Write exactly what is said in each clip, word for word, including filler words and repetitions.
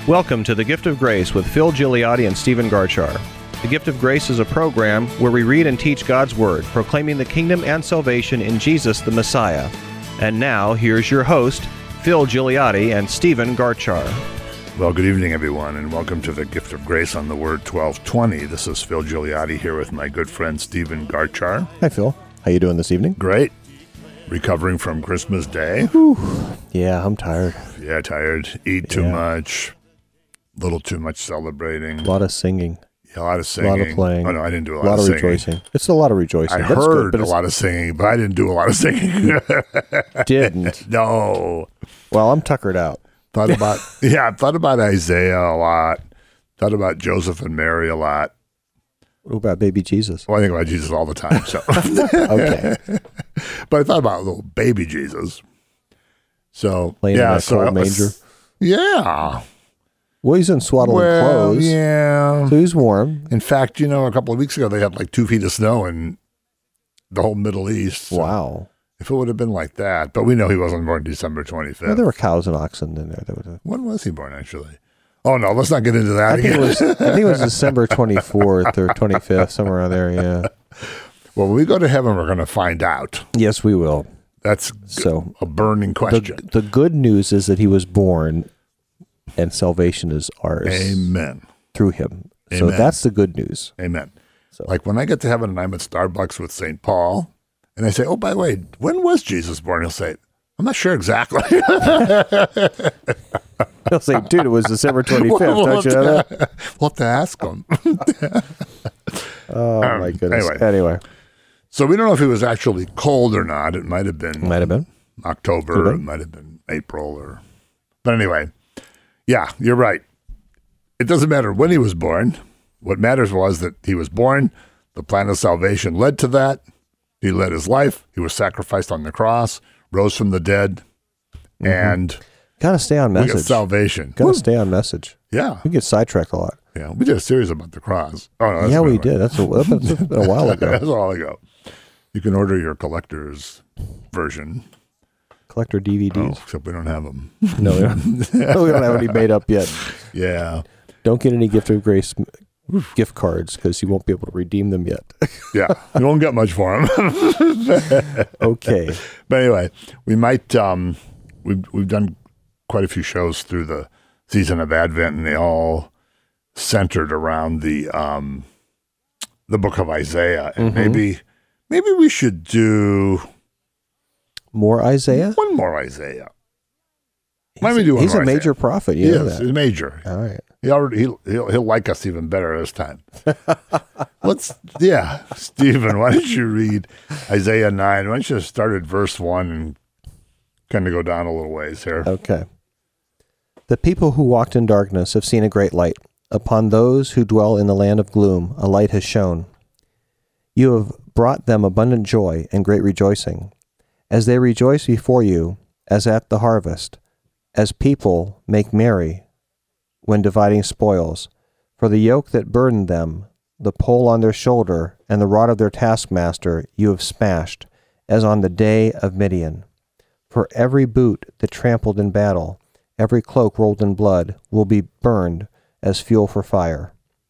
Welcome to The Gift of Grace with Phil Gigliotti and Stephen Garchar. The Gift of Grace is a program where we read and teach God's Word, proclaiming the kingdom and salvation in Jesus the Messiah. And now, here's your host, Phil Gigliotti and Stephen Garchar. Well, good evening, everyone, and welcome to The Gift of Grace on the Word twelve twenty. This is Phil Gigliotti here with my good friend Stephen Garchar. Hi, Phil. How you doing this evening? Great. Recovering from Christmas Day. Whew. Yeah, I'm tired. Yeah, tired. Eat too Yeah. much. A little too much celebrating. A lot of singing. Yeah, a lot of singing. A lot of playing. Oh, no, I didn't do a lot, A lot of of singing. rejoicing. It's a lot of rejoicing. I That's heard good, but a lot of singing, but I didn't do a lot of singing. didn't. No. Well, I'm tuckered out. Thought about, yeah, I thought about Isaiah a lot. Thought about Joseph and Mary a lot. What about baby Jesus? Well, I think about Jesus all the time, so. Okay. But I thought about little baby Jesus. So, Laying yeah, in that so cold I was- manger. Yeah. Well, he's in swaddling Well, clothes. yeah. So he's warm. In fact, you know, a couple of weeks ago, they had like two feet of snow in the whole Middle East. So Wow. If it would have been like that, but we know he wasn't born December twenty-fifth. Well, there were cows and oxen in there. There was a, When was he born, actually? Oh, no, let's not get into that I think again. it was. I think it was December twenty-fourth or twenty-fifth, somewhere around there. Yeah. Well, when we go to heaven, we're going to find out. Yes, we will. That's So a burning the, question. the good news is that he was born, and salvation is ours Amen. through him. So Amen. that's the good news. Amen. So Like when I get to heaven and I'm at Starbucks with Saint Paul, and I say, oh, by the way, when was Jesus born? He'll say, I'm not sure exactly. he'll say, "Dude, it was December twenty-fifth." We'll Don't you know have that? to- We'll have to ask him. Oh Um, my goodness. anyway. Anyway, So we don't know if it was actually cold or not. It might have been might have been. October. Could It might have been April. or. But anyway, yeah, you're right. It doesn't matter when he was born. What matters was that he was born. The plan of salvation led to that. He led his life. He was sacrificed on the cross, rose from the dead, Mm-hmm. and Gotta stay on we got message. salvation. Gotta Woo. stay on message. Yeah, We get sidetracked a lot. yeah. We did a series about the cross. Oh, no, that's Yeah, been we a- did. That's a, that's been a while ago. That's a while ago. You can order your collector's version. Collector D V Oh, Ds. except we don't have them. No, we don't, we don't have any made up yet. Yeah, Don't get any gift of grace m- gift cards because you won't be able to redeem them yet. yeah. You won't get much for them. Okay. But anyway, we might. Um, we've we've done quite a few shows through the season of Advent, and they all centered around the um, the book of Isaiah. And Mhm. maybe maybe we should do More Isaiah? one more Isaiah. Why don't we do one He's more a major Isaiah? prophet. He You know is. that. He's major. All right. He already he'll, he'll he'll like us even better this time. Let's yeah, Stephen. Why don't you read Isaiah nine? Why don't you start at verse one and kind of go down a little ways here? Okay. The people who walked in darkness have seen a great light. Upon those who dwell in the land of gloom, a light has shone. You have brought them abundant joy and great rejoicing, as they rejoice before you, as at the harvest, as people make merry when dividing spoils. For the yoke that burdened them, the pole on their shoulder, and the rod of their taskmaster you have smashed, as on the day of Midian. For every boot that trampled in battle, every cloak rolled in blood, will be burned as fuel for fire.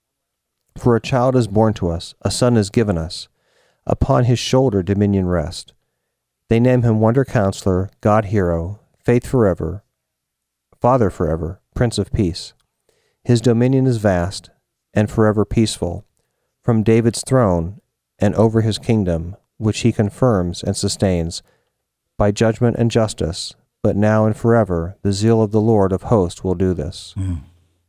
For a child is born to us, a son is given us. Upon his shoulder dominion rest. They name him Wonder Counselor, God Hero, Faith Forever, Father Forever, Prince of Peace. His dominion is vast and forever peaceful, from David's throne and over his kingdom, which he confirms and sustains, by judgment and justice, but now and forever the zeal of the Lord of hosts will do this. Mm.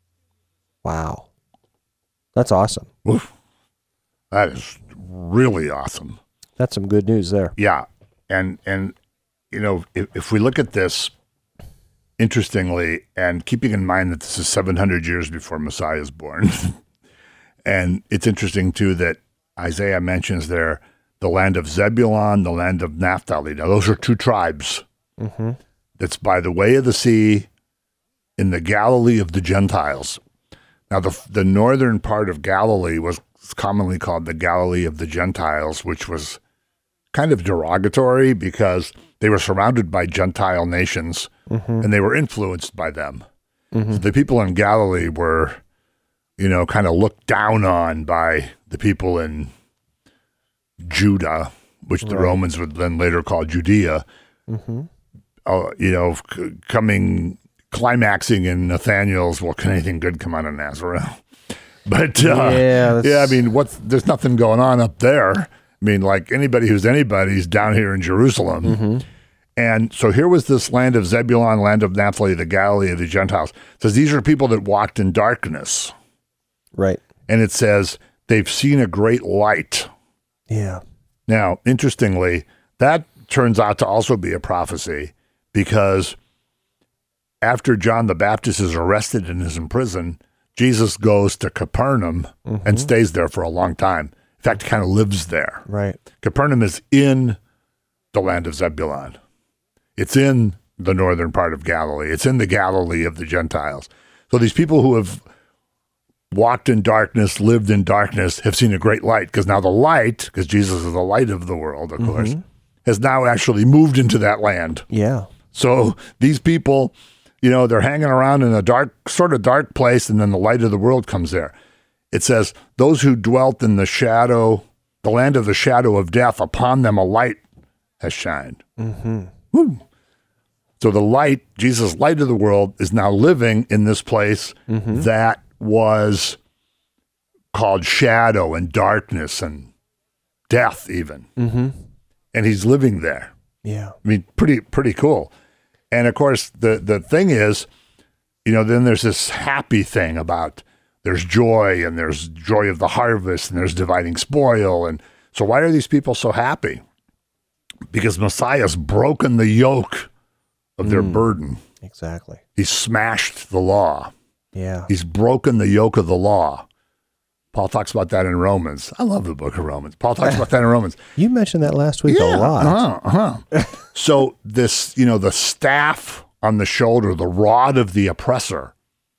Wow. That's awesome. Oof. That is really awesome. That's some good news there. Yeah, and and you know if, if we look at this interestingly, and keeping in mind that this is seven hundred years before Messiah is born, and it's interesting too that Isaiah mentions there the land of Zebulun, the land of Naphtali. Now those are two tribes. Mm-hmm. That's by the way of the sea, in the Galilee of the Gentiles. Now the the northern part of Galilee was commonly called the Galilee of the Gentiles, which was kind of derogatory because they were surrounded by Gentile nations, Mm-hmm. and they were influenced by them. Mm-hmm. So the people in Galilee were, you know, kind of looked down on by the people in Judah, which the right. Romans would then later call Judea. Mm-hmm. Uh, you know, c- coming, climaxing in Nathanael's, well, can anything good come out of Nazareth? But uh, yeah, yeah, I mean, what's there's nothing going on up there. I mean, like anybody who's anybody's down here in Jerusalem. Mm-hmm. And so here was this land of Zebulun, land of Naphtali, the Galilee of the Gentiles. It says these are people that walked in darkness. Right. And it says they've seen a great light. Yeah. Now, interestingly, that turns out to also be a prophecy because after John the Baptist is arrested and is in prison, Jesus goes to Capernaum mm-hmm. and stays there for a long time. In fact, he kind of lives there. Right. Capernaum is in the land of Zebulun. It's in the northern part of Galilee. It's in the Galilee of the Gentiles. So these people who have walked in darkness, lived in darkness, have seen a great light, because now the light, because Jesus is the light of the world, of mm-hmm. course, has now actually moved into that land. Yeah. So these people, you know, they're hanging around in a dark, sort of dark place, and then the light of the world comes there. It says, those who dwelt in the shadow, the land of the shadow of death, upon them a light has shined. Mm-hmm. Woo. So the light, Jesus' light of the world, is now living in this place mm-hmm. that was called shadow and darkness and death even. Mm-hmm. And he's living there. Yeah. I mean, pretty pretty cool. And of course, the, the thing is, you know, then there's this happy thing about there's joy and there's joy of the harvest and there's dividing spoil. And so why are these people so happy? Because Messiah's broken the yoke of their mm, burden. Exactly. He's smashed the law. Yeah. He's broken the yoke of the law. Paul talks about that in Romans. I love the book of Romans. Paul talks about that in Romans. You mentioned that last week yeah, a lot. Uh-huh, uh-huh. So this, you know, the staff on the shoulder, the rod of the oppressor,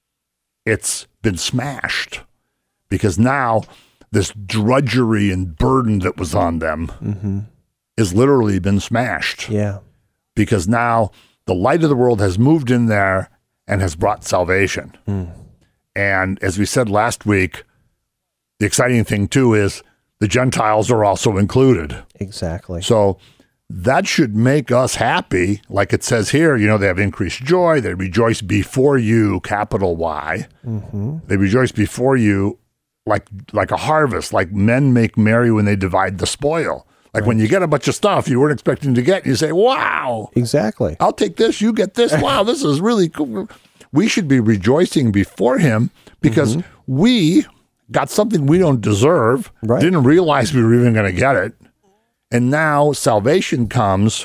it's been smashed because now this drudgery and burden that was on them mm-hmm. has literally been smashed. Yeah. Because now the light of the world has moved in there and has brought salvation. Mm. And as we said last week, the exciting thing too is the Gentiles are also included. Exactly. So that should make us happy. Like it says here, you know, they have increased joy. They rejoice before you, capital Y. Mm-hmm. They rejoice before you like like a harvest, like men make merry when they divide the spoil. Like right. when you get a bunch of stuff you weren't expecting to get, you say, wow. Exactly. I'll take this, you get this. Wow, this is really cool. We should be rejoicing before him because mm-hmm. we got something we don't deserve, right. didn't realize we were even going to get it. And now salvation comes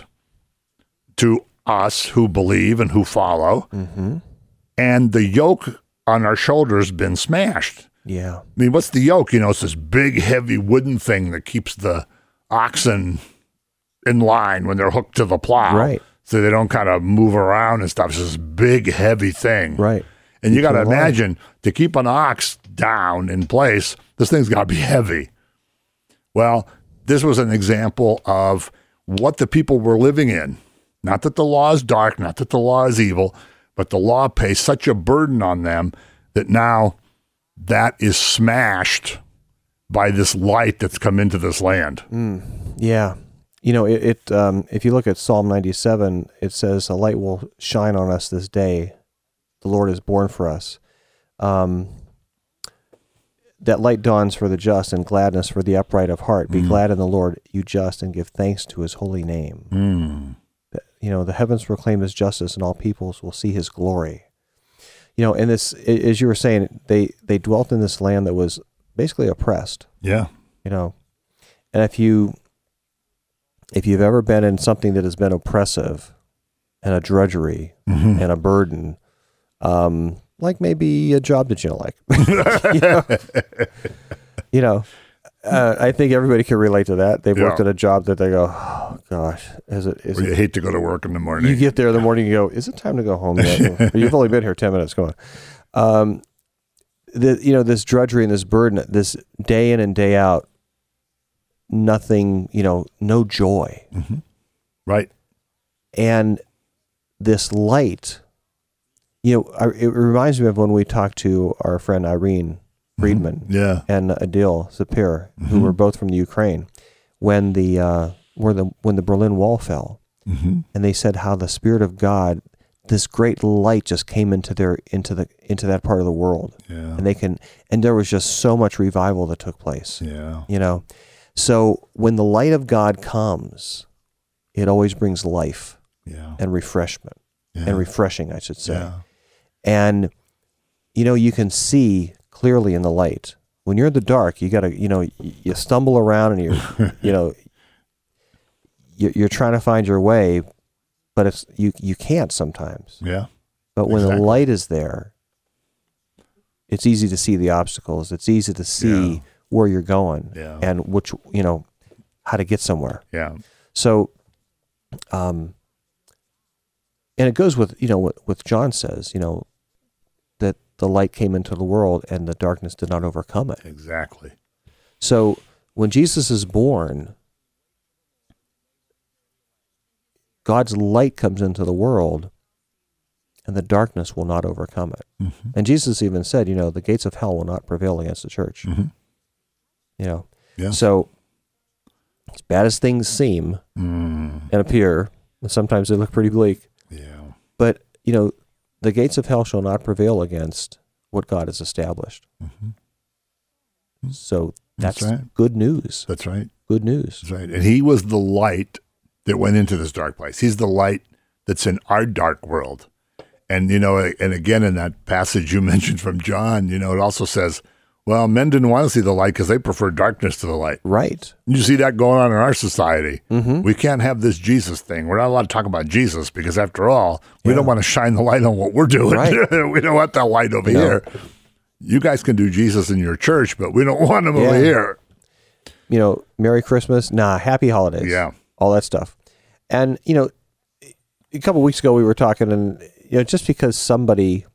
to us who believe and who follow. Mm-hmm. And the yoke on our shoulders been smashed. Yeah. I mean, what's the yoke? You know, it's this big, heavy wooden thing that keeps the oxen in line when they're hooked to the plow. Right. So they don't kind of move around and stuff. It's this big, heavy thing. Right. And you got to imagine, to keep an ox down in place, this thing's got to be heavy. Well, this was an example of what the people were living in. Not that the law is dark, not that the law is evil, but the law pays such a burden on them that now that is smashed by this light that's come into this land. Mm, yeah. You know, it, it um, if you look at Psalm ninety-seven, it says, a light will shine on us this day. The Lord is born for us. Um, that light dawns for the just and gladness for the upright of heart. Be mm. glad in the Lord, you just, and give thanks to his holy name. Mm. You know, the heavens proclaim his justice, and all peoples will see his glory. You know, and this, as you were saying, they, they dwelt in this land that was basically oppressed. Yeah. You know, and if you, if you've ever been in something that has been oppressive and a drudgery mm-hmm. and a burden, um, like maybe a job that you don't like, you know, you know uh, I think everybody can relate to that. They've yeah. worked at a job that they go, oh gosh, is it, is well, it, you hate to go to work in the morning. You get there in the morning and you go, is it time to go home yet? You've only been here ten minutes. Come on. Um, the, you know, this drudgery and this burden, this day in and day out, nothing, you know, no joy. Mm-hmm. Right. And this light you know, I, it reminds me of when we talked to our friend Irene Friedman Mm-hmm. yeah. and Adil Sapir, Mm-hmm. who were both from the Ukraine, when the uh, where the when the Berlin Wall fell, Mm-hmm. and they said how the Spirit of God, this great light, just came into their into the into that part of the world, Yeah. and they can and there was just so much revival that took place. Yeah. You know, so when the light of God comes, it always brings life Yeah. and refreshment Yeah. and refreshing, I should say. Yeah. And, you know, you can see clearly in the light. When you're in the dark, you got to, you know, y- you stumble around and you're, you know, you're, you're trying to find your way, but it's, you, you can't sometimes. Yeah. But when Exactly. the light is there, it's easy to see the obstacles. It's easy to see Yeah. where you're going Yeah. and which, you know, how to get somewhere. Yeah. So, um, and it goes with, you know, what, what John says, you know, that the light came into the world and the darkness did not overcome it. Exactly. So when Jesus is born, God's light comes into the world and the darkness will not overcome it. Mm-hmm. And Jesus even said, you know, the gates of hell will not prevail against the church. Mm-hmm. You know, Yeah. so as bad as things seem Mm. and appear, and sometimes they look pretty bleak, Yeah. but, you know, the gates of hell shall not prevail against what God has established. Mm-hmm. So that's, That's right. good news. That's right. Good news. That's right. And he was the light that went into this dark place. He's the light that's in our dark world. And, you know, and again, in that passage you mentioned from John, you know, it also says, well, men didn't want to see the light because they prefer darkness to the light. Right. You see that going on in our society. Mm-hmm. We can't have this Jesus thing. We're not allowed to talk about Jesus because, after all, we Yeah. don't want to shine the light on what we're doing. Right. We don't want that light over No. here. You guys can do Jesus in your church, but we don't want him Yeah. over here. You know, Merry Christmas. Nah, Happy Holidays. Yeah. All that stuff. And, you know, a couple of weeks ago we were talking, and, you know, just because somebody,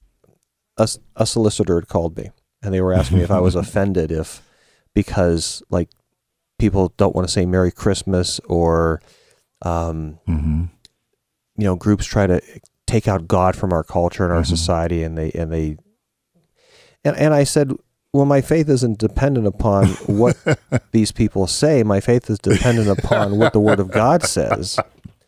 a, a solicitor had called me, and they were asking me if I was offended if, because, like, people don't want to say Merry Christmas, or, um, Mm-hmm. you know, groups try to take out God from our culture and our Mhm. society, and they, and they, and, and I said, well, my faith isn't dependent upon what these people say. My faith is dependent upon what the Word of God says.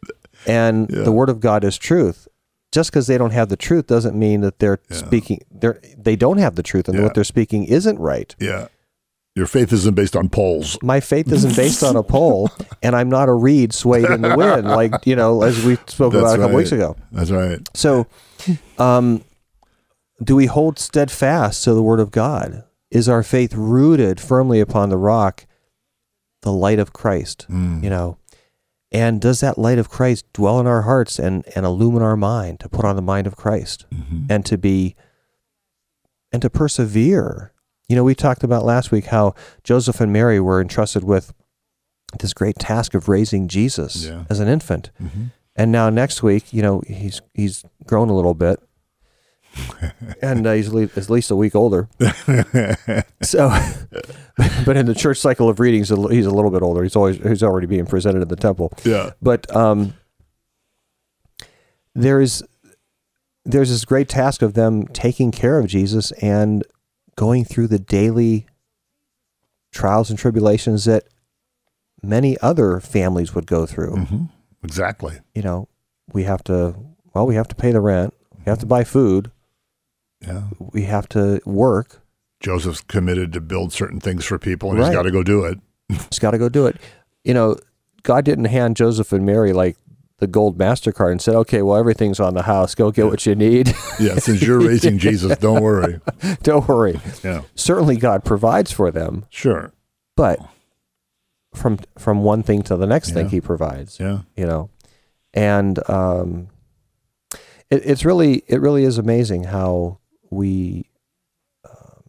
And Yeah. the Word of God is truth. Just because they don't have the truth doesn't mean that they're Yeah. speaking, they're, they don't have the truth, and Yeah. what they're speaking isn't right. Yeah. Your faith isn't based on polls. My faith isn't based on a poll, and I'm not a reed swayed in the wind, like, you know, as we spoke That's about a couple right. weeks ago. That's right. So, um, do we hold steadfast to the Word of God? Is our faith rooted firmly upon the rock, the light of Christ? Mm. You know, and does that light of Christ dwell in our hearts and, and illumine our mind to put on the mind of Christ Mhm. and to be and to persevere? You know, we talked about last week how Joseph and Mary were entrusted with this great task of raising Jesus Yeah. as an infant. Mhm. And now next week, you know, he's he's grown a little bit, and uh, he's at least, at least a week older. So, but in the church cycle of readings, he's a little bit older. He's always he's already being presented in the temple. Yeah. But um, there's there's this great task of them taking care of Jesus and going through the daily trials and tribulations that many other families would go through. hmm Exactly. You know, we have to, well, we have to pay the rent. We have to buy food. Yeah. We have to work. Joseph's committed to build certain things for people, and Right. he's got to go do it. Just got to go do it. You know, God didn't hand Joseph and Mary like the gold MasterCard and said, okay, well, everything's on the house. Go get what you need. Yeah. Since you're raising Jesus, don't worry. Don't worry. Yeah. Certainly God provides for them, Sure. but from from one thing to the next thing Yeah. he provides, Yeah. you know. And um, it, it's really, it really is amazing how we, um,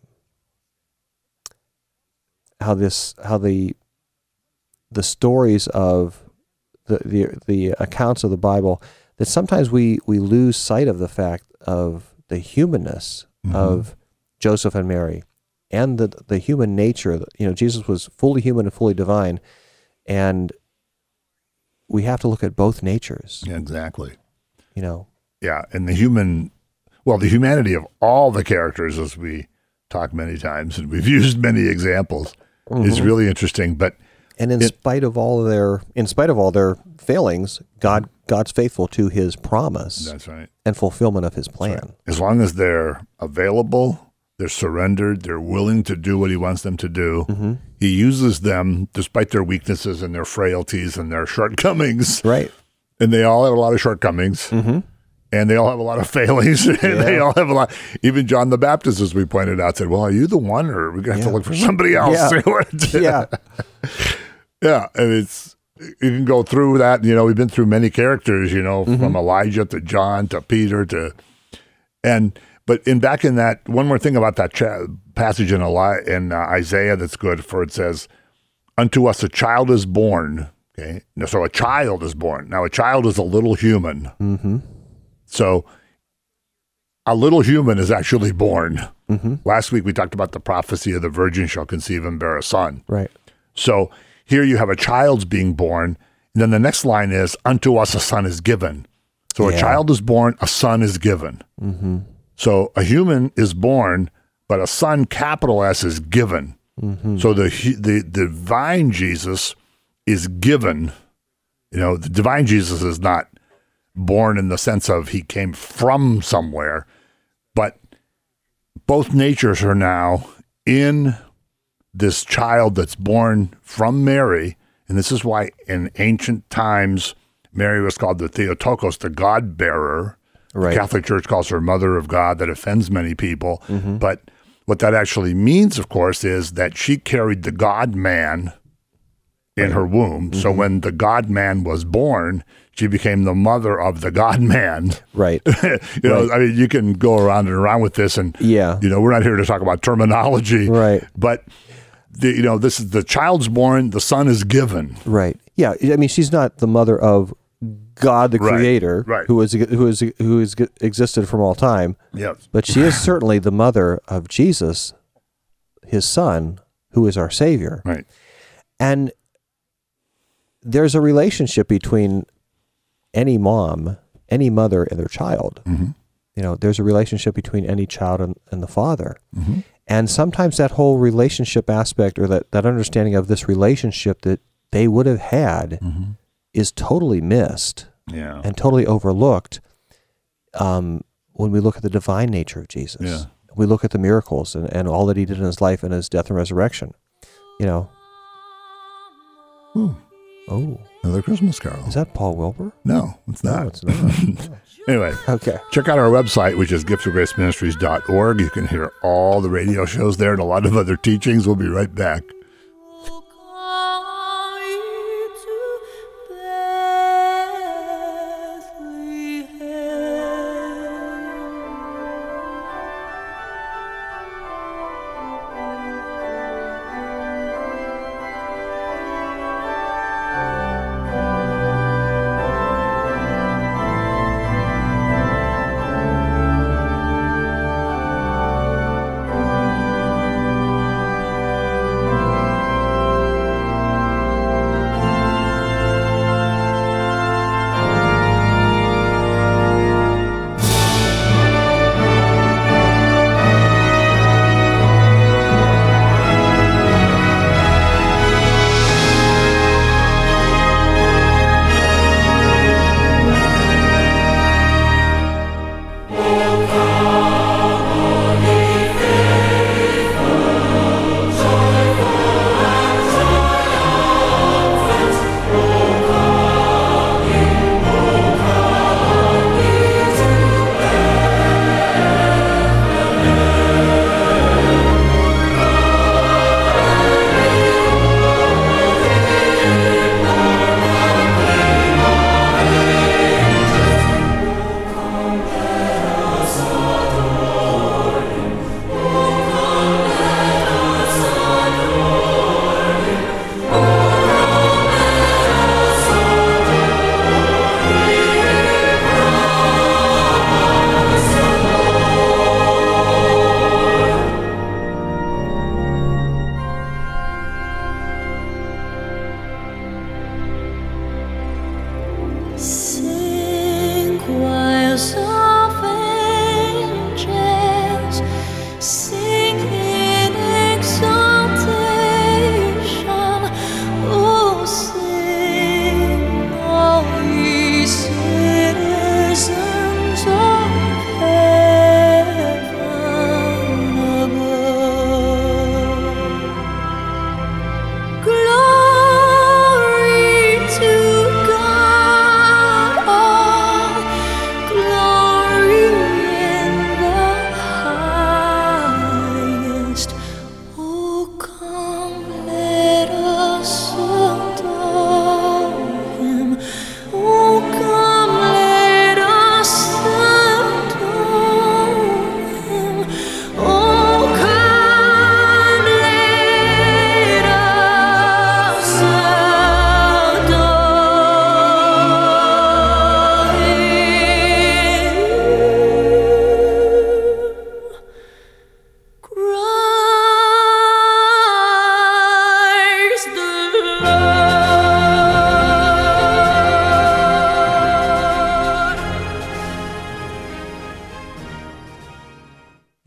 how this, how the, the stories of the, the, the accounts of the Bible, that sometimes we, we lose sight of the fact of the humanness Mhm. of Joseph and Mary and the, the human nature. You know, Jesus was fully human and fully divine, and we have to look at both natures, Yeah, exactly. you know. Yeah. And the human well, the humanity of all the characters, as we talk many times, and we've used many examples, mm-hmm. is really interesting. But and in it, spite of all of their, in spite of all their failings, God God's faithful to His promise. That's right, and fulfillment of His plan. Right. As long as they're available, they're surrendered, they're willing to do what He wants them to do. Mm-hmm. He uses them despite their weaknesses and their frailties and their shortcomings. Right, and they all have a lot of shortcomings. Mm-hmm. And they all have a lot of failings. And yeah. They all have a lot. Even John the Baptist, as we pointed out, said, well, are you the one, or are we going to have yeah. to look for somebody else? Yeah. yeah. yeah. And it's, you can go through that. You know, we've been through many characters, you know, mm-hmm. from Elijah to John to Peter to, and, but in back in that, one more thing about that cha- passage in, Eli- in uh, Isaiah that's good, for it says, unto us a child is born. Okay. So a child is born. Now, a child is a little human. Mm-hmm. So a little human is actually born. Mm-hmm. Last week we talked about the prophecy of the virgin shall conceive and bear a son. Right. So here you have a child's being born. And then the next line is, unto us a son is given. So yeah. a child is born, a son is given. Mm-hmm. So a human is born, but a son, capital S, is given. Mm-hmm. So the, the the divine Jesus is given. You know, the divine Jesus is not born in the sense of he came from somewhere, but both natures are now in this child that's born from Mary. And this is why in ancient times, Mary was called the Theotokos, the God bearer. Right. The Catholic Church calls her Mother of God. That offends many people. Mm-hmm. But what that actually means, of course, is that she carried the God man in right. her womb. Mm-hmm. So when the God man was born, she became the mother of the God man. Right. you know, right. I mean, you can go around and around with this, and yeah. you know, we're not here to talk about terminology. Right. But the, you know, this is the child's born, the son is given. Right. Yeah. I mean, she's not the mother of God, the right. Creator, right. who is who is who has existed from all time. Yes. But she is certainly the mother of Jesus, His Son, who is our Savior. Right. And there's a relationship between any mom, any mother, and their child. Mm-hmm. You know, there's a relationship between any child and, and the father. Mm-hmm. And sometimes that whole relationship aspect, or that, that understanding of this relationship that they would have had, mm-hmm. is totally missed yeah. and totally overlooked um, when we look at the divine nature of Jesus. Yeah. We look at the miracles and, and all that He did in His life and His death and resurrection. You know. Ooh. Oh. Another Christmas carol. Is that Paul Wilbur? No, it's not. No, it's not. Anyway, okay. Check out our website, which is gifts of grace ministries dot org. You can hear all the radio shows there and a lot of other teachings. We'll be right back.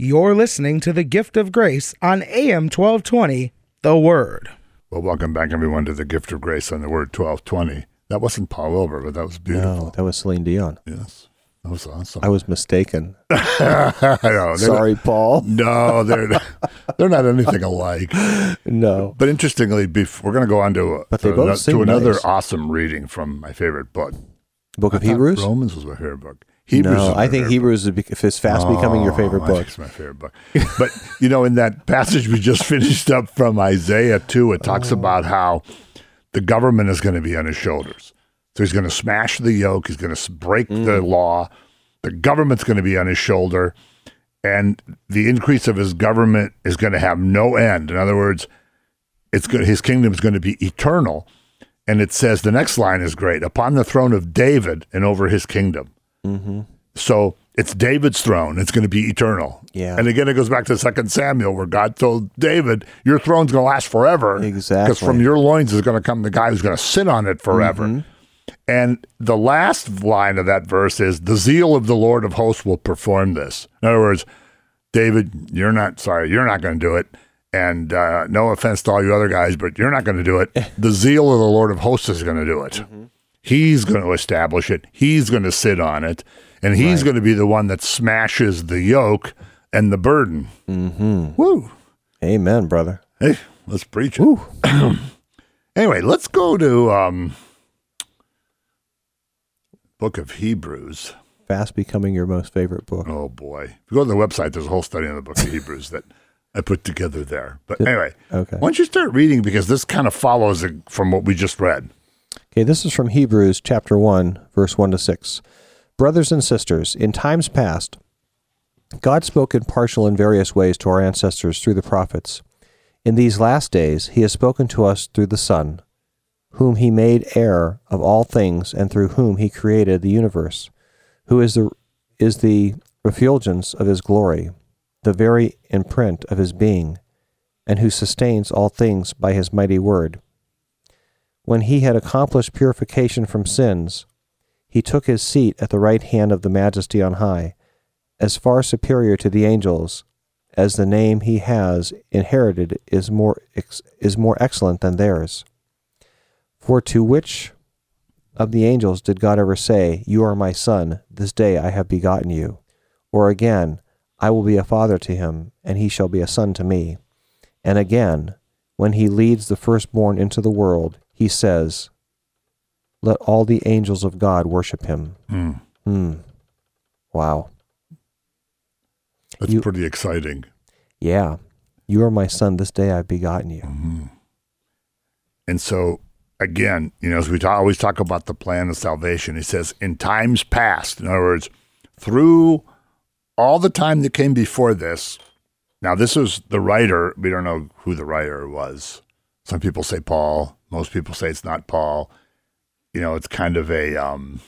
You're listening to The Gift of Grace on A M twelve twenty, The Word. Well, welcome back, everyone, to The Gift of Grace on The Word twelve twenty. That wasn't Paul Wilbur, but that was beautiful. No, that was Celine Dion. Yes, that was awesome. I was mistaken. I know, Sorry, not, Paul. No, they're they're not anything alike. No. But interestingly, bef- we're going to go on to, But they to, both ano- sing to another nice. awesome reading from my favorite book. Book of I thought Hebrews? Romans was my favorite book. Hebrews No, is my I think favorite Hebrews is, bec- is fast book. becoming your Oh, favorite I book. think It's my favorite book. But, you know, in that passage we just finished up from Isaiah two, it talks Oh. about how the government is going to be on his shoulders. So he's going to smash the yoke. He's going to break Mm. the law. The government's going to be on his shoulder. And the increase of his government is going to have no end. In other words, it's good. His kingdom is going to be eternal. And it says, the next line is great, upon the throne of David and over his kingdom. Mm-hmm. So it's David's throne. It's going to be eternal. Yeah. And again, it goes back to Second Samuel where God told David, your throne's going to last forever. Exactly. Because from your loins is going to come the guy who's going to sit on it forever. Mm-hmm. And the last line of that verse is, the zeal of the Lord of hosts will perform this. In other words, David, you're not, sorry, you're not going to do it. And uh, no offense to all you other guys, but you're not going to do it. The zeal of the Lord of hosts is going to do it. Mm-hmm. He's going to establish it. He's going to sit on it. And he's Right. going to be the one that smashes the yoke and the burden. Mm-hmm. Woo. Amen, brother. Hey, let's preach it. Woo. Anyway, let's go to um, Book of Hebrews. Fast becoming your most favorite book. Oh, boy. If you go to the website, there's a whole study on the Book of Hebrews that I put together there. But anyway, Okay. why don't you start reading, because this kind of follows it from what we just read. Okay, this is from Hebrews chapter one, verse one to six. Brothers and sisters, in times past, God spoke in partial and various ways to our ancestors through the prophets. In these last days, he has spoken to us through the Son, whom he made heir of all things and through whom he created the universe, who is the is the refulgence of his glory, the very imprint of his being, and who sustains all things by his mighty word. When he had accomplished purification from sins, he took his seat at the right hand of the Majesty on high, as far superior to the angels, as the name he has inherited is more ex- is more excellent than theirs. For to which of the angels did God ever say, "You are my son, this day I have begotten you"? Or again, "I will be a father to him, and he shall be a son to me"? And again, when he leads the firstborn into the world, he says, "Let all the angels of God worship him." Hmm. Hmm. Wow. That's You- pretty exciting. Yeah. You are my son, this day I've begotten you. Mm-hmm. And so, again, you know, as we ta- always talk about the plan of salvation, he says, in times past, in other words, through all the time that came before this. Now, this is the writer. We don't know who the writer was. Some people say Paul. Most people say it's not Paul. You know, it's kind of a um,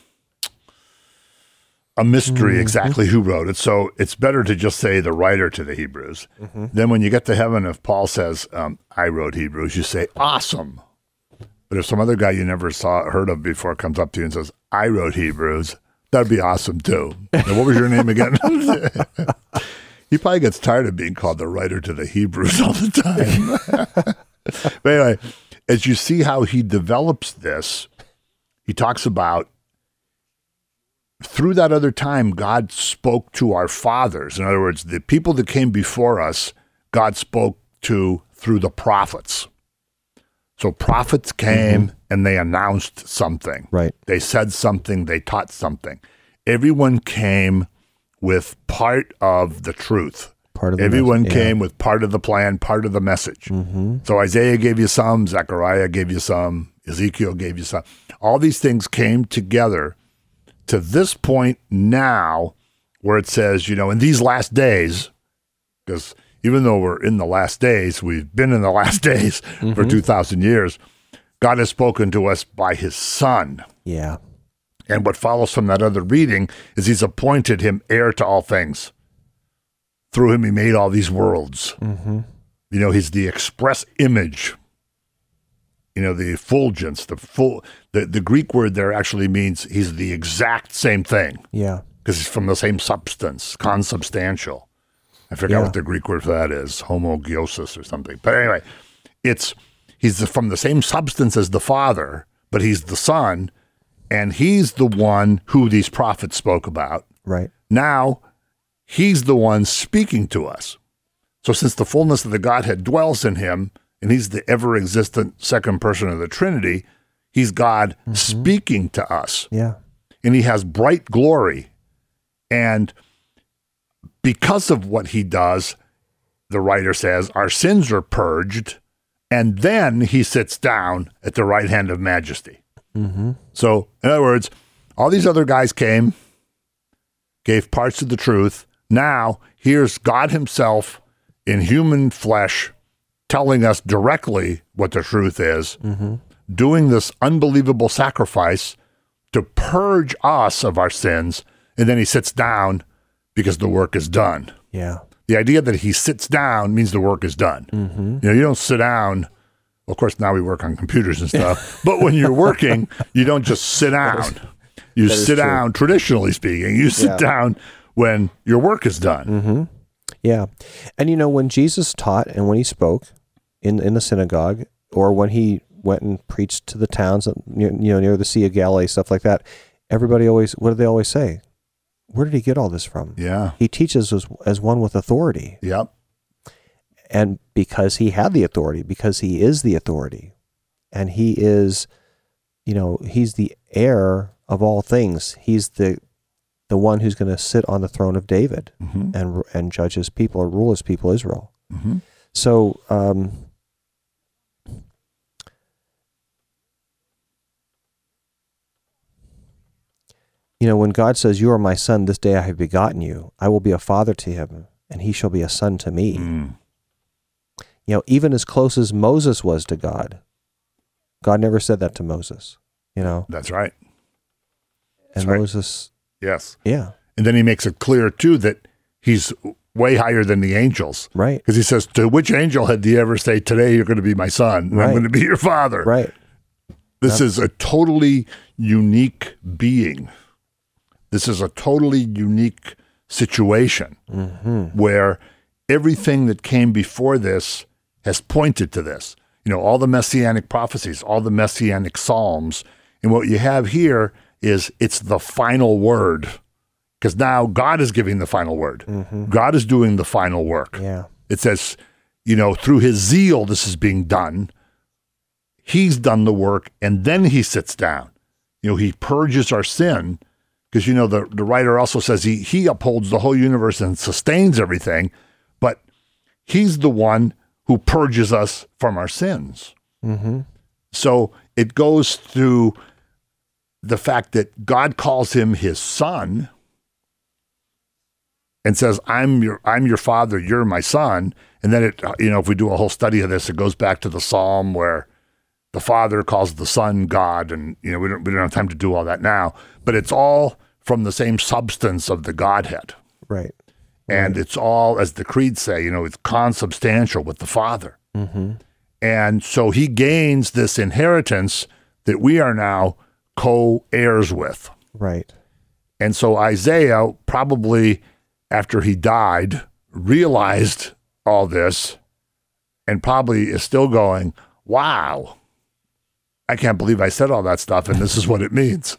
a mystery Mm-hmm. exactly who wrote it. So it's better to just say the writer to the Hebrews. Mm-hmm. Then when you get to heaven, if Paul says, um, I wrote Hebrews, you say, awesome. But if some other guy you never saw heard of before comes up to you and says, I wrote Hebrews, that'd be awesome too. Now, what was your name again? He probably gets tired of being called the writer to the Hebrews all the time. But anyway, as you see how he develops this, he talks about through that other time, God spoke to our fathers. In other words, the people that came before us, God spoke to through the prophets. So prophets came mm-hmm. and they announced something. Right. They said something, they taught something. Everyone came with part of the truth. Part of the Everyone message, yeah. came with part of the plan, part of the message. Mm-hmm. So Isaiah gave you some, Zechariah gave you some, Ezekiel gave you some. All these things came together to this point now where it says, you know, in these last days, because even though we're in the last days, we've been in the last days mm-hmm. for two thousand years, God has spoken to us by his Son. Yeah. And what follows from that other reading is he's appointed him heir to all things. Through him, he made all these worlds. Mm-hmm. You know, he's the express image. You know, the effulgence, the full, the, the Greek word there actually means he's the exact same thing Yeah. because he's from the same substance, consubstantial. I forgot Yeah. what the Greek word for that is, homogiosis or something. But anyway, it's he's the, from the same substance as the Father, but he's the Son, and he's the one who these prophets spoke about. Right. Now, he's the one speaking to us. So since the fullness of the Godhead dwells in him, and he's the ever-existent second person of the Trinity, he's God mm-hmm. speaking to us. Yeah. And he has bright glory. And because of what he does, the writer says, our sins are purged, and then he sits down at the right hand of majesty. Mm-hmm. So, in other words, all these other guys came, gave parts of the truth. Now, here's God himself in human flesh telling us directly what the truth is, mm-hmm. doing this unbelievable sacrifice to purge us of our sins, and then he sits down because the work is done. Yeah. The idea that he sits down means the work is done. Mm-hmm. You know, you don't sit down. Of course, now we work on computers and stuff, but when you're working, you don't just sit down. You sit down, traditionally speaking. You sit yeah. down when your work is done. Mm-hmm. Yeah. And, you know, when Jesus taught and when he spoke in in the synagogue, or when he went and preached to the towns, you know, near the Sea of Galilee, stuff like that, everybody always, what did they always say? Where did he get all this from? Yeah. He teaches as, as one with authority. Yep. And because he had the authority, because he is the authority, and he is, you know, he's the heir of all things. He's the the one who's going to sit on the throne of David mm-hmm. and and judge his people or rule his people Israel. Mm-hmm. So, um, you know, when God says, "You are my son; this day I have begotten you. I will be a father to him, and he shall be a son to me." Mm. You know, even as close as Moses was to God, God never said that to Moses, you know? That's right. And That's right. Moses, yes. yeah. And then he makes it clear, too, that he's way higher than the angels. Right. Because he says, to which angel had he ever say, today you're going to be my son, and right. I'm going to be your father? Right. This That's- is a totally unique being. This is a totally unique situation mm-hmm. where everything that came before this has pointed to this. You know, all the messianic prophecies, all the messianic psalms. And what you have here is it's the final word. Because now God is giving the final word. Mm-hmm. God is doing the final work. Yeah. It says, you know, through his zeal, this is being done. He's done the work, and then he sits down. You know, he purges our sin. Because, you know, the, the writer also says he, he upholds the whole universe and sustains everything. But he's the one who purges us from our sins. Mm-hmm. So it goes through the fact that God calls him his son and says, I'm your I'm your father, you're my son. And then, it you know, if we do a whole study of this, it goes back to the psalm where the father calls the son God. And, you know, we don't, we don't have time to do all that now. But it's all from the same substance of the Godhead. Right. And right. it's all, as the creeds say, you know, it's consubstantial with the Father. Mm-hmm. And so he gains this inheritance that we are now co-heirs with. Right. And so Isaiah, probably after he died, realized all this and probably is still going, wow, I can't believe I said all that stuff, and this is what it means.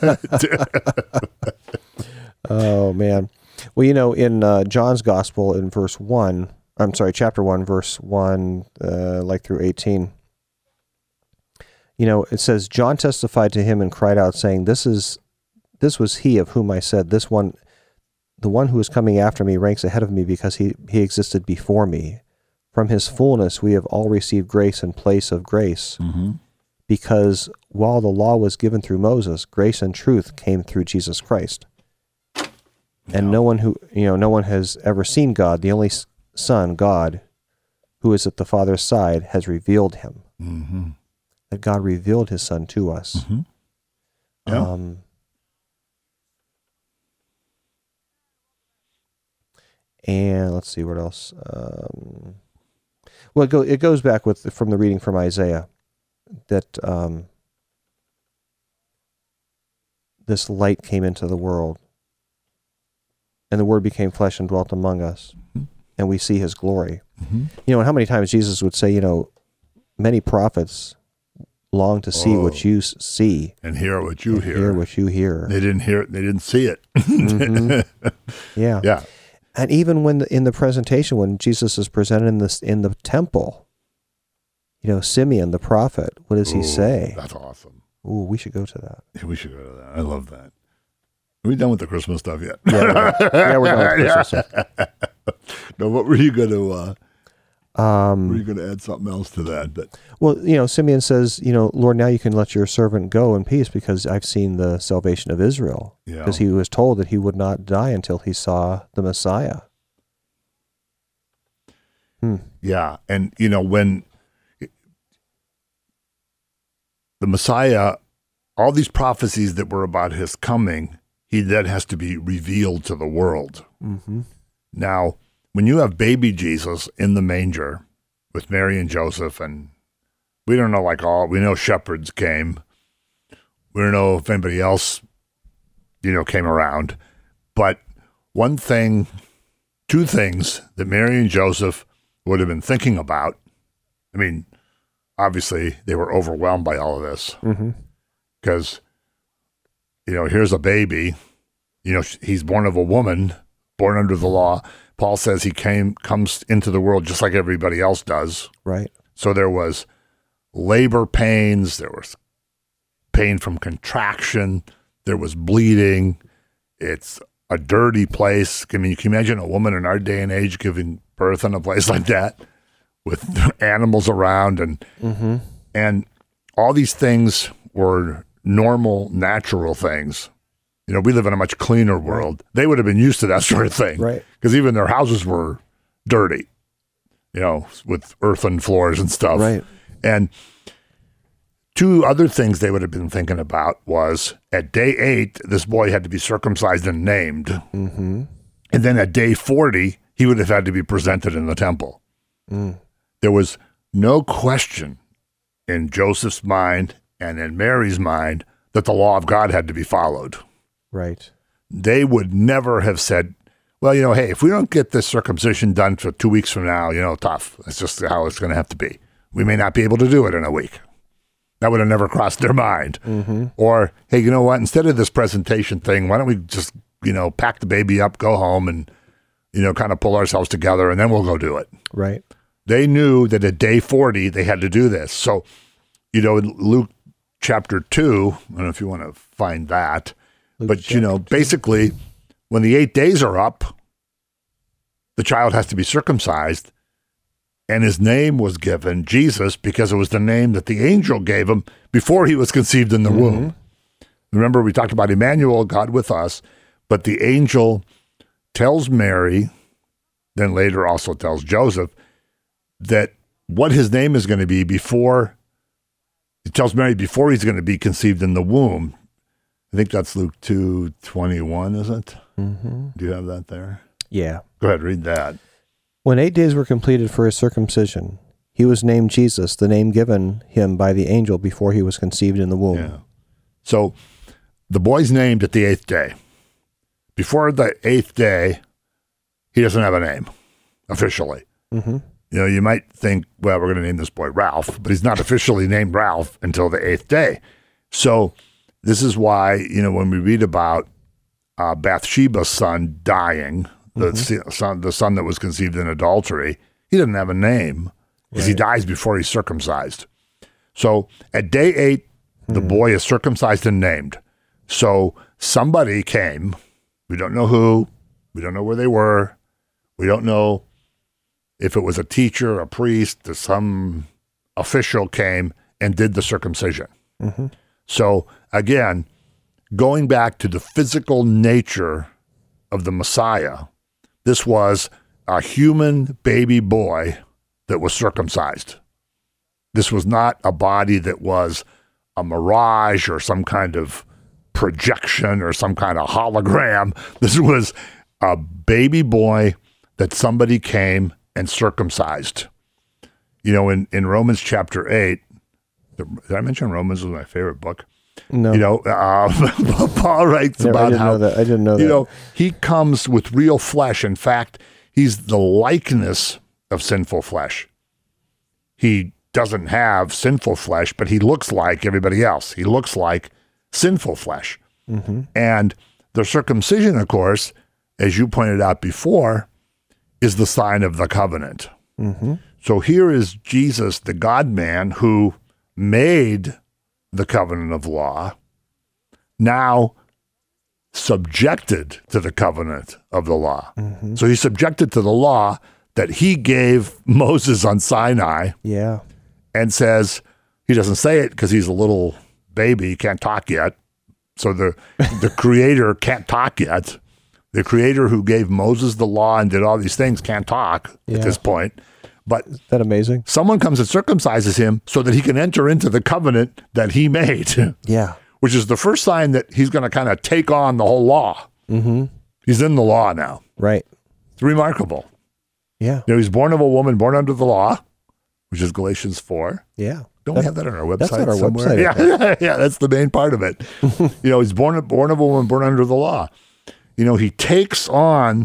Oh, man. Well, you know, in uh, John's Gospel in verse one, I'm sorry, chapter one, verse one, uh, like through eighteen, you know, it says, John testified to him and cried out, saying, This is, this was he of whom I said, this one, the one who is coming after me ranks ahead of me because he, he existed before me. From his fullness we have all received grace in place of grace. Mm-hmm. Because while the law was given through Moses, grace and truth came through Jesus Christ. And no. no one who, you know, no one has ever seen God. The only Son, God, who is at the Father's side, has revealed him. Mm-hmm. That God revealed his Son to us. Mm-hmm. Yeah. Um, and let's see what else. Um, well, it, go, it goes back with from the reading from Isaiah that um, this light came into the world. And the Word became flesh and dwelt among us. and we see his glory. Mm-hmm. You know, and how many times Jesus would say, you know, many prophets long to see Oh. what you s- see, And hear what you and hear. hear what you hear. They didn't hear it. They didn't see it. Mhm. Yeah. Yeah. And even when the, in the presentation, when Jesus is presented in this in the temple, you know, Simeon the prophet, what does he Ooh, say? That's awesome. Ooh, we should go to that. Yeah, we should go to that. I love that. Are we done with the Christmas stuff yet? Yeah, we're done. Yeah, we're done with Christmas stuff. No, what were you going to? Uh, Um, were you going to add something else to that? But Well, you know, Simeon says, you know, Lord, now you can let your servant go in peace because I've seen the salvation of Israel. Yeah. Because he was told that he would not die until he saw the Messiah. Hmm. yeah, and you know when the Messiah, all these prophecies that were about his coming, he then has to be revealed to the world. Mm-hmm. Now, when you have baby Jesus in the manger with Mary and Joseph, and we don't know, like all, we know shepherds came. We don't know if anybody else, you know, came around. But one thing, two things that Mary and Joseph would have been thinking about, I mean, obviously they were overwhelmed by all of this Mm-hmm. because, you know, here's a baby, you know, he's born of a woman, born under the law. Paul says he came comes into the world just like everybody else does. Right. So there was labor pains, there was pain from contraction, there was bleeding. It's a dirty place. I mean, you can imagine a woman in our day and age giving birth in a place like that with animals around, and Mm-hmm. and all these things were normal, natural things. You know, we live in a much cleaner world. They would have been used to that sort of thing. Right. Because even their houses were dirty, you know, with earthen floors and stuff. Right. And two other things they would have been thinking about was at day eight, this boy had to be circumcised and named. Mm-hmm. And then at day forty, he would have had to be presented in the temple. Mm. There was no question in Joseph's mind and in Mary's mind that the law of God had to be followed. Right. They would never have said, well, you know, hey, if we don't get this circumcision done for two weeks from now, you know, tough. That's just how it's going to have to be. We may not be able to do it in a week. That would have never crossed their mind. Mm-hmm. Or, hey, you know what? Instead of this presentation thing, why don't we just, you know, pack the baby up, go home, and, you know, kind of pull ourselves together, and then we'll go do it. Right. They knew that at day forty, they had to do this. So, you know, in Luke chapter two, I don't know if you want to find that, Luke but, you know, chapter two. basically, when the eight days are up, the child has to be circumcised, and his name was given Jesus because it was the name that the angel gave him before he was conceived in the Mm-hmm. womb. Remember, we talked about Emmanuel, God with us, but the angel tells Mary, then later also tells Joseph, that what his name is going to be before, he tells Mary before he's going to be conceived in the womb. I think that's Luke two twenty-one, is it? Mm-hmm. Do you have that there? Yeah. Go ahead, read that. When eight days were completed for his circumcision, he was named Jesus, the name given him by the angel before he was conceived in the womb. Yeah. So the boy's named at the eighth day. Before the eighth day, he doesn't have a name officially. Mm-hmm. You know, you might think, well, we're going to name this boy Ralph, but he's not officially named Ralph until the eighth day. So this is why, you know, when we read about uh, Bathsheba's son dying, the Mm-hmm. son, the son that was conceived in adultery, he doesn't have a name because he dies before he's circumcised. So at day eight, the boy is circumcised and named. So somebody came. We don't know who. We don't know where they were. We don't know if it was a teacher, a priest, or some official came and did the circumcision. Mm-hmm. So again, going back to the physical nature of the Messiah, this was a human baby boy that was circumcised. This was not a body that was a mirage or some kind of projection or some kind of hologram. This was a baby boy that somebody came and circumcised. You know, in, in Romans chapter eight, did I mention Romans was my favorite book? No. You know, uh, Paul writes Never- I about didn't how, know that. I didn't know you that. know, he comes with real flesh. In fact, he's the likeness of sinful flesh. He doesn't have sinful flesh, but he looks like everybody else. He looks like sinful flesh. Mm-hmm. And the circumcision, of course, as you pointed out before, is the sign of the covenant. Mm-hmm. So here is Jesus, the God-man, who made the covenant of law, now subjected to the covenant of the law. Mm-hmm. So he's subjected to the law that he gave Moses on Sinai, Yeah. and says, he doesn't say it because he's a little baby, he can't talk yet. So the the creator can't talk yet. The creator who gave Moses the law and did all these things can't talk Yeah. at this point. But Isn't that amazing? someone comes and circumcises him so that he can enter into the covenant that he made, Yeah. which is the first sign that he's going to kind of take on the whole law. Mm-hmm. He's in the law now. Right. It's remarkable. Yeah. You know, he's born of a woman, born under the law, which is Galatians four. Yeah. Don't That- we have that on our website that's on our somewhere? website, I Yeah, yeah, that's the main part of it. You know, he's born born of a woman, born under the law. You know, he takes on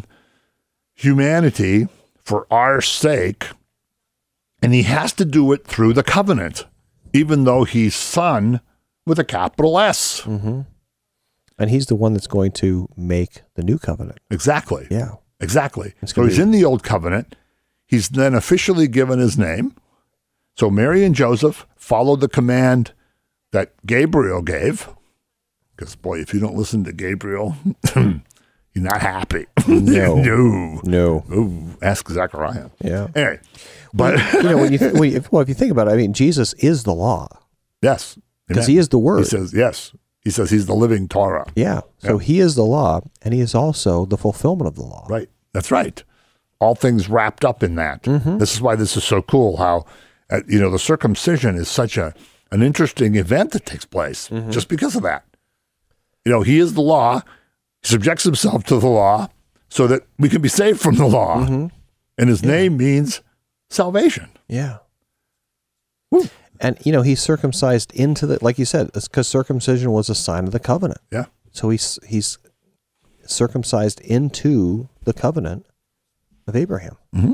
humanity for our sake, and he has to do it through the covenant, even though he's son with a capital S. Mm-hmm. And he's the one that's going to make the new covenant. Exactly. Yeah. Exactly. It's So gonna he's be- in the old covenant. He's then officially given his name. So Mary and Joseph followed the command that Gabriel gave. Because, boy, if you don't listen to Gabriel, you're not happy. No. no. No. Ooh, ask Zechariah. Yeah. Anyway, but You know, when you th- when you- well, if you think about it, I mean, Jesus is the law yes. because Amen. he is the word. He says, yes. He says he's the living Torah. Yeah. So he is the law, and he is also the fulfillment of the law. Right. That's right. All things wrapped up in that. Mm-hmm. This is why this is so cool. How, uh, you know, the circumcision is such a an interesting event that takes place Mm-hmm. just because of that. You know, he is the law. He subjects himself to the law so that we can be saved from the law. Mm-hmm. And his name means salvation. Yeah. Woo. And, you know, he's circumcised into the, like you said, because circumcision was a sign of the covenant. Yeah. So he's he's circumcised into the covenant of Abraham Mm-hmm.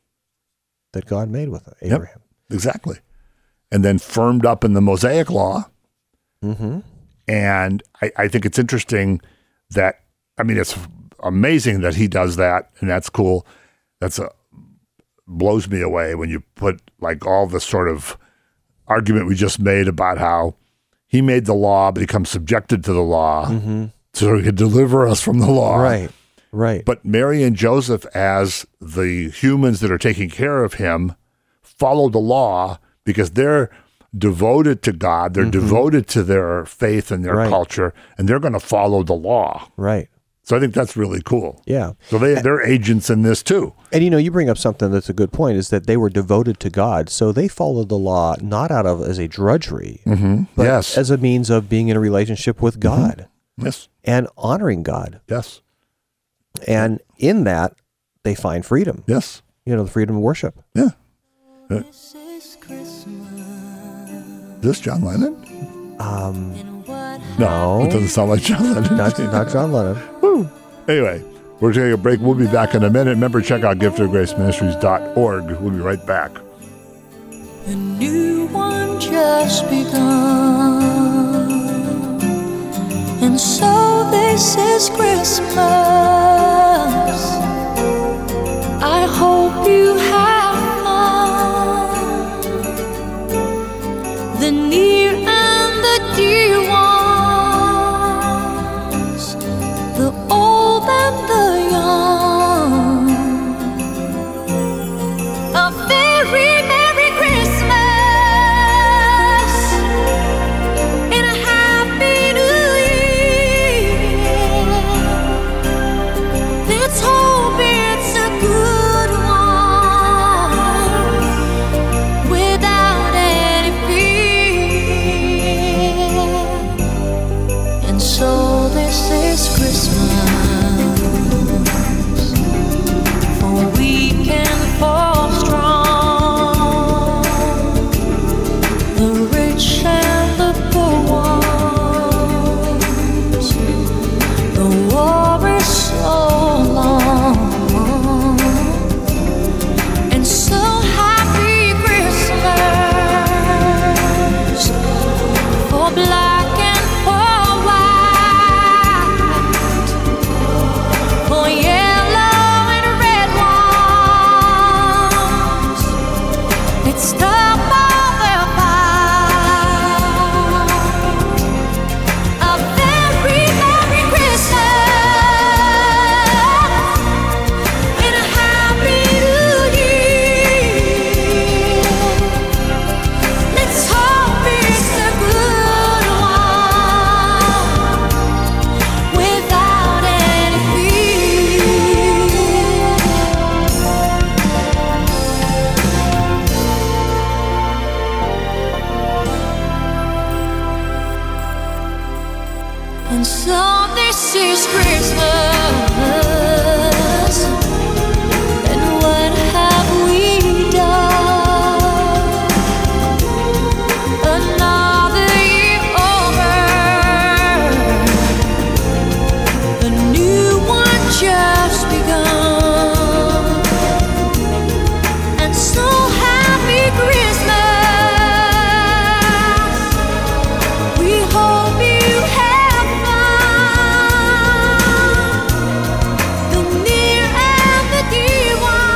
that God made with Abraham. Exactly. And then firmed up in the Mosaic law. Mm-hmm. And I, I think it's interesting that, I mean, it's amazing that he does that, and that's cool. That's a blows me away when you put like all the sort of argument we just made about how he made the law, but he becomes subjected to the law Mm-hmm. so he could deliver us from the law. Right. Right. But Mary and Joseph, as the humans that are taking care of him, follow the law because they're devoted to God. They're devoted to their faith and their Right. culture, and they're going to follow the law. right. So I think that's really cool. Yeah. So they, they're agents in this too. And, you know, you bring up something that's a good point is that they were devoted to God. So they followed the law not out of as a drudgery, Mm-hmm. but Yes. as a means of being in a relationship with God Yes. and honoring God. Yes. And in that, they find freedom, Yes. you know, the freedom of worship. Yeah. This is Christmas. Is this John Lennon? Um, And what No, No. it doesn't sound like John Lennon. not, not John Lennon. Anyway, we're taking a break. We'll be back in a minute. Remember, check out gift of grace ministries dot org. We'll be right back. a new one just begun. And so this is Christmas. I hope you have fun. The near and the dear ones, the old and the young. A very Merry Christmas and a Happy New Year. Christmas, then what have we done? Another year over, a new one just begun, and so happy Christmas. We hope you have fun, the near and the dear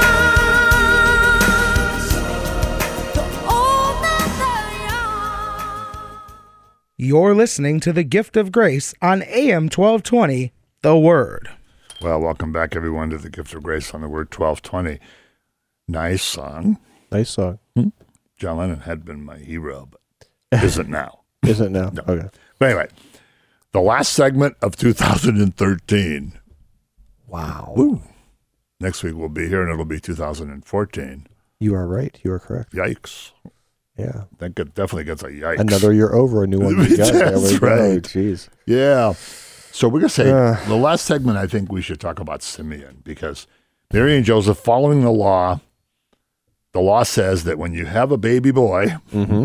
ones, the old and the young. You're listening to The Gift of Grace on A M twelve twenty, The Word. Well, welcome back, everyone, to the Gift of Grace on the Word twelve twenty. Nice song. Nice song. John Lennon had been my hero, but isn't now. Isn't it now? No. Okay. But anyway, the last segment of two thousand thirteen. Wow. Woo. Next week we'll be here, and it'll be two thousand fourteen. You are right. You are correct. Yikes. Yeah. That get, definitely gets a yikes. Another year over, a new one begun. There That's we go. right. Jeez. Yeah. So we're going to say Uh. the last segment, I think we should talk about Simeon, because Mary and Joseph, following the law, the law says that when you have a baby boy,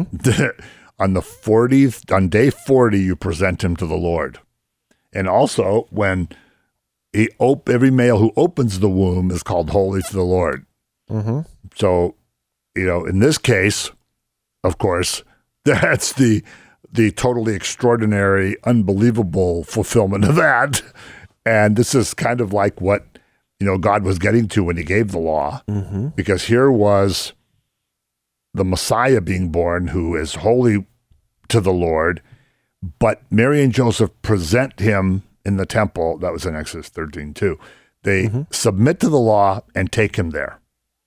on the fortieth, on day forty, you present him to the Lord. And also, when he op- every male who opens the womb is called holy to the Lord. Mm-hmm. So, you know, in this case, of course, that's the the totally extraordinary, unbelievable fulfillment of that. And this is kind of like what, you know, God was getting to when he gave the law, Mm-hmm. because here was the Messiah being born who is holy to the Lord, but Mary and Joseph present him in the temple. That was in Exodus thirteen too. They submit to the law and take him there.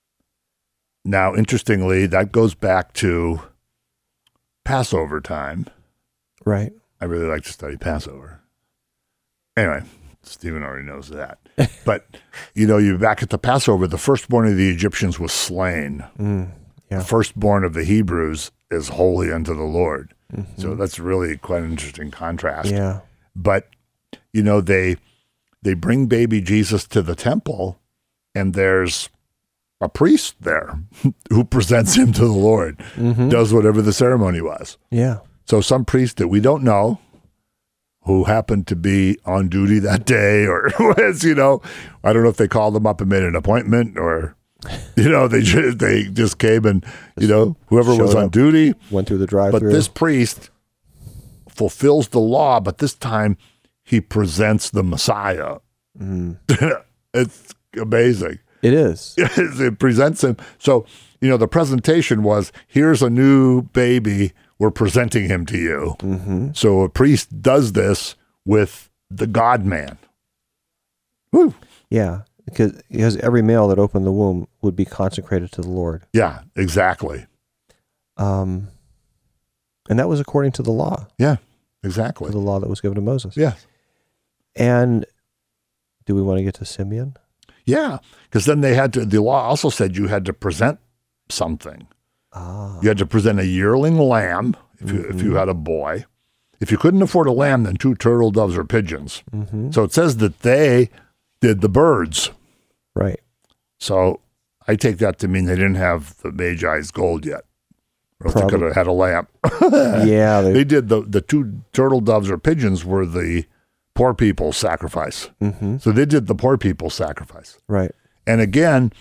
Now, interestingly, that goes back to Passover time. Right. I really like to study Passover. Anyway, Stephen already knows that. But, you know, you're back at the Passover, the firstborn of the Egyptians was slain. Mm. Yeah. The firstborn of the Hebrews is holy unto the Lord. Mm-hmm. So that's really quite an interesting contrast. Yeah. But, you know, they they bring baby Jesus to the temple, and there's a priest there who presents him to the Lord, Mm-hmm. does whatever the ceremony was. Yeah. So some priest that we don't know, who happened to be on duty that day, or was, you know, I don't know if they called them up and made an appointment, or, you know, they just, they just came and, you know, whoever was showed on up. duty. Went through the But drive-through. this priest fulfills the law, but this time he presents the Messiah. Mm. It's amazing. It is. It presents him. So, you know, the presentation was, here's a new baby. We're presenting him to you. Mm-hmm. So a priest does this with the God-man. Woo. Yeah. Because, because every male that opened the womb would be consecrated to the Lord. Yeah, exactly. Um, and that was according to the law, Yeah, to exactly. the law that was given to Moses. Yeah. And do we want to get to Simeon? Yeah, because then they had to, the law also said you had to present something. Ah. You had to present a yearling lamb if you, if you had a boy. If you couldn't afford a lamb, then two turtle doves or pigeons. Mm-hmm. So it says that they did the birds. Right. So I take that to mean they didn't have the Magi's gold yet. Or if they Probably. could have had a lamb. Yeah. They, They did the, the two turtle doves or pigeons were the poor people's sacrifice. mm-hmm. So they did the poor people's sacrifice. Right. And again,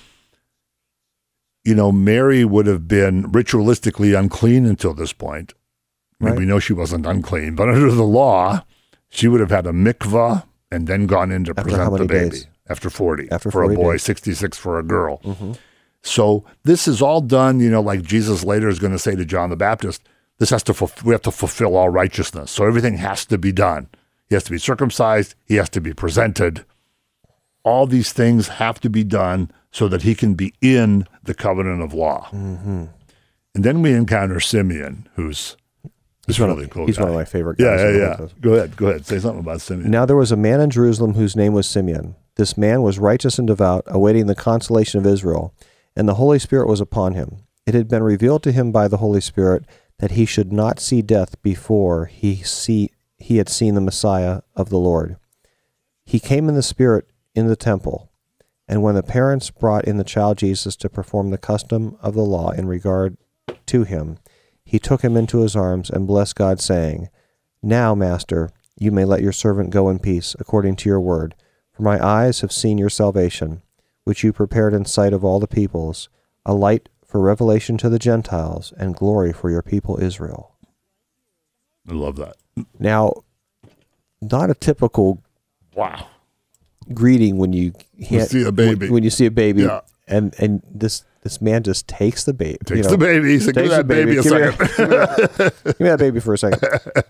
you know, Mary would have been ritualistically unclean until this point. I mean, Right. we know she wasn't unclean, but under the law, she would have had a mikvah and then gone in to After present how the many baby. days? After forty. After for forty a boy, days. sixty-six for a girl. Mm-hmm. So this is all done, you know, like Jesus later is going to say to John the Baptist, this has to, fulf- we have to fulfill all righteousness. So everything has to be done. He has to be circumcised. He has to be presented. All these things have to be done so that he can be in the covenant of law. Mm-hmm. And then we encounter Simeon, who's He's, a one, really of, cool he's guy. one of my favorite Yeah, guys. yeah, in the yeah. Old Testament. Go ahead, go ahead. Say something about Simeon. Now there was a man in Jerusalem whose name was Simeon. This man was righteous and devout, awaiting the consolation of Israel, and the Holy Spirit was upon him. It had been revealed to him by the Holy Spirit that he should not see death before he see he had seen the Messiah of the Lord. He came in the Spirit in the temple, and when the parents brought in the child Jesus to perform the custom of the law in regard to him, he took him into his arms and blessed God, saying, Now, Master, you may let your servant go in peace, according to your word. For my eyes have seen your salvation, which you prepared in sight of all the peoples, a light for revelation to the Gentiles, and glory for your people Israel. I love that. Now, not a typical Wow. greeting when you, You see a baby. When, when you see a baby, Yeah. and and this this man just takes the baby, Takes the baby. He said, give takes that the baby a Give me second. give, me that, give me that baby for a second.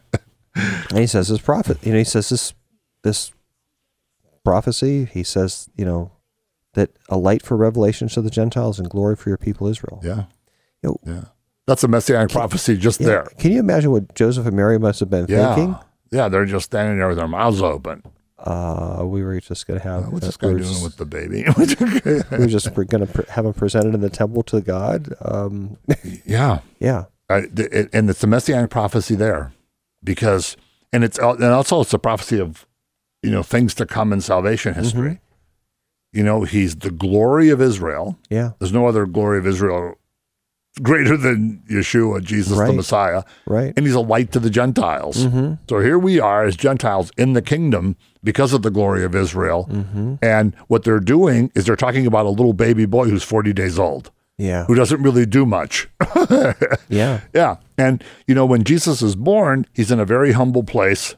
And he says this prophet, you know, he says this this prophecy. He says, you know, that a light for revelations to the Gentiles and glory for your people Israel. Yeah. You know, Yeah. That's a messianic prophecy just yeah, there. Can you imagine what Joseph and Mary must have been Yeah. thinking? Yeah, they're just standing there with their mouths open. Uh, we were just going to have. What's uh, this guy we were doing just- with the baby? we were just going to pre- have him presented in the temple to God. Um, yeah. yeah. I, it, and it's a messianic prophecy there because, and it's and also it's a prophecy of, you know, things to come in salvation history. Mm-hmm. You know, he's the glory of Israel. Yeah. There's no other glory of Israel greater than Yeshua, Jesus the Right. Messiah. Right. And he's a light to the Gentiles. Mm-hmm. So here we are as Gentiles in the kingdom because of the glory of Israel. Mm-hmm. And what they're doing is they're talking about a little baby boy who's forty days old, Yeah. who doesn't really do much. Yeah. Yeah. And, you know, when Jesus is born, he's in a very humble place,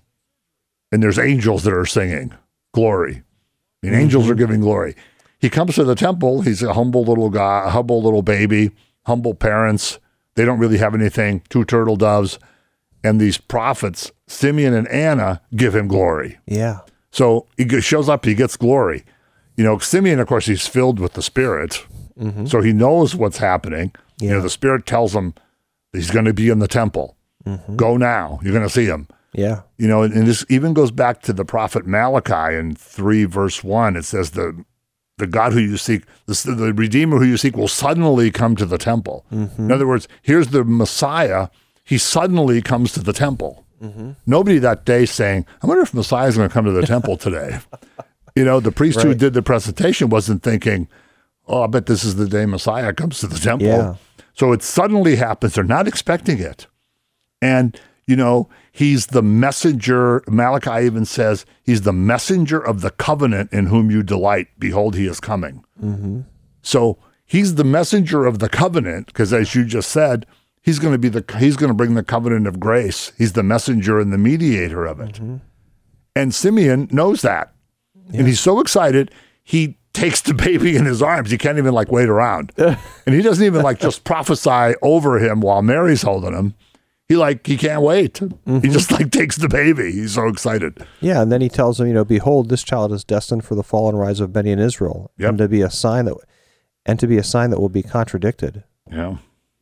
and there's angels that are singing glory. I mean, angels are giving glory. He comes to the temple. He's a humble little guy, a humble little baby, humble parents. They don't really have anything, two turtle doves. And these prophets, Simeon and Anna, give him glory. Yeah. So he g- shows up, he gets glory. You know, Simeon, of course, he's filled with the Spirit. Mm-hmm. So he knows what's happening. You Yeah. know, the Spirit tells him he's going to be in the temple. Mm-hmm. Go now. You're going to see him. Yeah. You know, and, and this even goes back to the prophet Malachi in three, verse one. It says, the the God who you seek, the, the Redeemer who you seek will suddenly come to the temple. Mm-hmm. In other words, here's the Messiah. He suddenly comes to the temple. Mm-hmm. Nobody that day saying, I wonder if Messiah is going to come to the temple today. You know, the priest who Right. did the presentation wasn't thinking, oh, I bet this is the day Messiah comes to the temple. Yeah. So it suddenly happens. They're not expecting it. And, you know, he's the messenger. Malachi even says, he's the messenger of the covenant in whom you delight. Behold, he is coming. Mm-hmm. So he's the messenger of the covenant, because as you just said, he's going to be the, he's going to bring the covenant of grace. He's the messenger and the mediator of it. Mm-hmm. And Simeon knows that. Yeah. And he's so excited, he takes the baby in his arms. He can't even like wait around. And he doesn't even like just prophesy over him while Mary's holding him. He like, he can't wait. Mm-hmm. He just like takes the baby. He's so excited. Yeah, and then he tells them, you know, behold, this child is destined for the fall and rise of many in Israel, Yep. and to be a sign that, and to be a sign that will be contradicted, Yeah.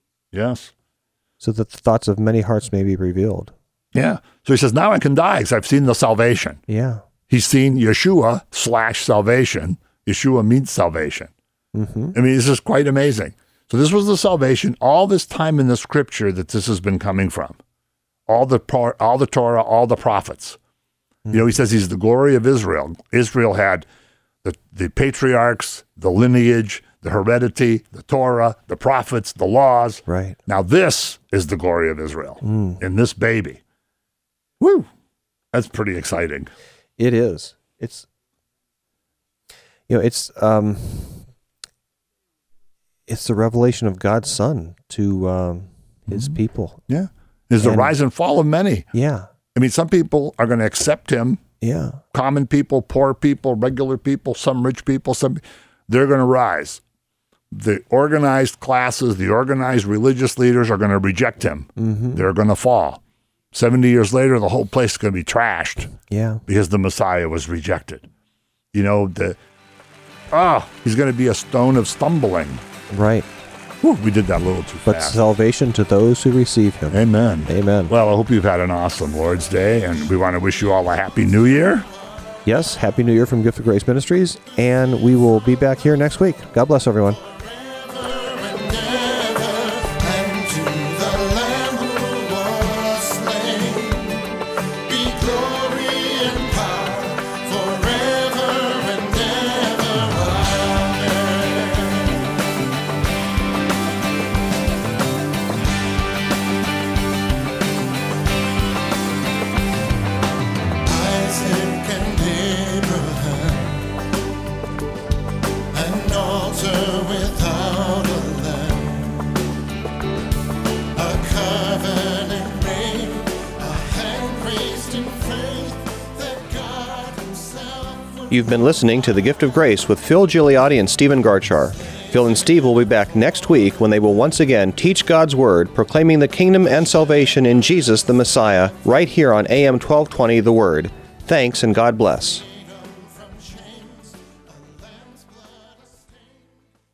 Yes. so that the thoughts of many hearts may be revealed. Yeah. So he says, now I can die because I've seen the salvation. Yeah. He's seen Yeshua slash salvation. Yeshua means salvation. Mm-hmm. I mean, this is quite amazing. So this was the salvation, all this time in the scripture that this has been coming from. All the par- all the Torah, all the prophets. Mm-hmm. You know, he says he's the glory of Israel. Israel had the, the patriarchs, the lineage, the heredity, the Torah, the prophets, the laws. Right. Now this is the glory of Israel Mm. in this baby. Woo! That's pretty exciting. It is. It's, you know, it's, um, it's the revelation of God's Son to um, his Mm-hmm. people. Yeah. There's the And- rise and fall of many. Yeah. I mean, some people are going to accept him. Yeah. Common people, poor people, regular people, some rich people, some they're going to rise. The organized classes, the organized religious leaders are going to reject him. Mm-hmm. They're going to fall. seventy years later, the whole place is going to be trashed Yeah. because the Messiah was rejected. You know, the ah, he's going to be a stone of stumbling. Right. Whew, we did that a little too But fast. salvation to those who receive him. Amen. Amen. Well, I hope you've had an awesome Lord's Day, and we want to wish you all a happy New Year. Yes. Happy New Year from Gift of Grace Ministries. And we will be back here next week. God bless everyone. Glory and power forever. You've been listening to The Gift of Grace with Phil Gigliotti and Stephen Garchar. Phil and Steve will be back next week when they will once again teach God's Word, proclaiming the kingdom and salvation in Jesus the Messiah, right here on A M twelve twenty The Word. Thanks and God bless.